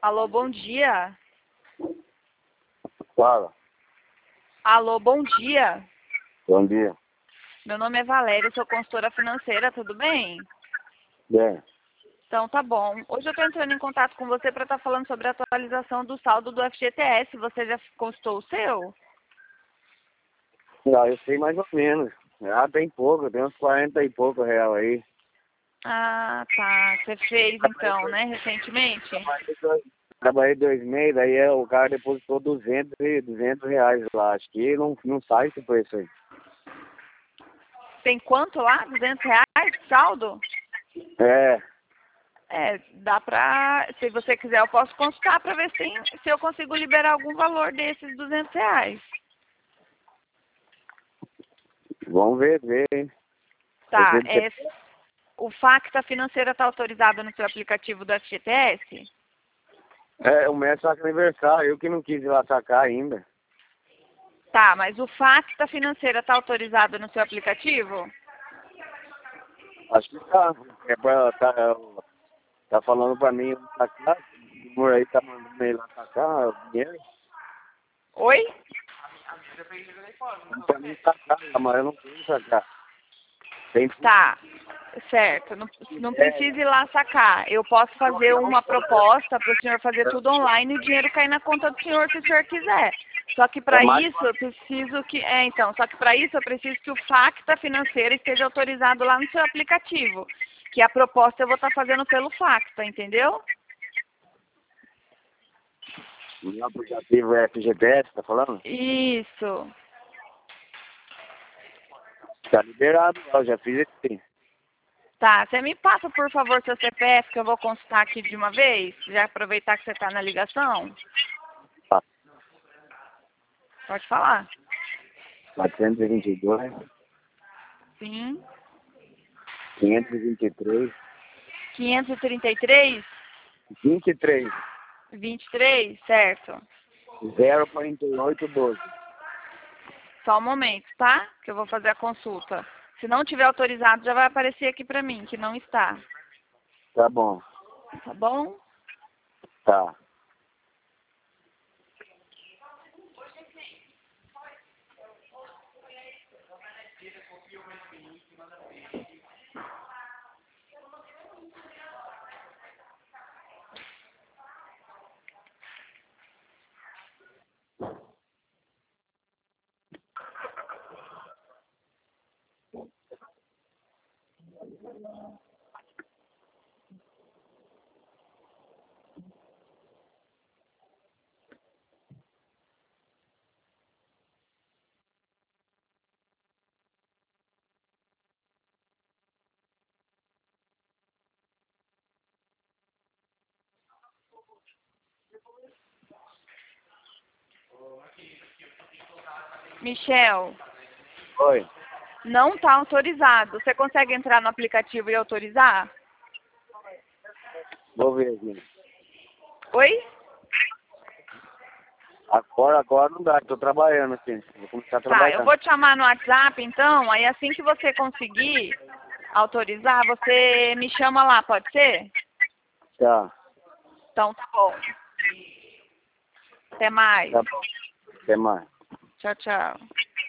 Alô, bom dia. Fala. Alô, bom dia. Bom dia. Meu nome é Valéria, sou consultora financeira, tudo bem? Bem, Então tá bom. Hoje eu estou entrando em contato com você para estar falando sobre a atualização do saldo do FGTS. Você já consultou o seu? não, eu sei mais ou menos. Tem pouco, tem uns 40 e pouco real aí. Ah, tá. Você fez então, né, recentemente? Trabalhei 2 meses, aí o cara depositou 200 reais lá. Acho que não sai esse preço aí. Tem quanto lá? R$ 200 de saldo? É, Dá pra... Se você quiser, eu posso consultar para ver se eu consigo liberar algum valor desses R$ 200. vamos ver, hein? Tá, o FACTA financeira está autorizado no seu aplicativo do FGTS? O mês saca aniversário, eu que não quis ir lá sacar ainda. Tá, mas o FACTA financeira está autorizado no seu aplicativo? Acho que tá. Tá falando pra mim sacar, o senhor aí tá mandando ele lá sacar o dinheiro. Oi? Pra mim sacar, mas eu não quis sacar. Tem Tá, certo. Não precisa ir lá sacar. Eu posso fazer uma proposta para o senhor fazer tudo online e o dinheiro cair na conta do senhor se o senhor quiser. Só que para mais isso eu preciso que. Só que para isso eu preciso que o FACTA financeiro esteja autorizado lá no seu aplicativo. Que a proposta eu vou estar fazendo pelo FACTA, entendeu? o aplicativo é FGTS, tá falando? Isso. Tá liberado, eu já fiz assim. Tá, você me passa, por favor, seu CPF, que eu vou consultar aqui de uma vez? Já aproveitar que você está na ligação? Tá. Pode falar. 422, Sim. 523, 533, 23, 23, certo. 04812. Só um momento, tá? Que eu vou fazer a consulta. Se não tiver autorizado, já vai aparecer aqui pra mim, que não está. Tá bom. Tá bom? Tá. Michel, Oi. não tá autorizado. Você consegue entrar no aplicativo e autorizar? Vou ver aqui. Oi? Agora não dá, tô trabalhando assim. Vou começar a Tá, eu trabalhar. vou te chamar no WhatsApp, então. Aí assim que você conseguir autorizar, você me chama lá, pode ser? Tá. Então tá bom. Até mais. Tá bom. Até mais. Tchau, tchau.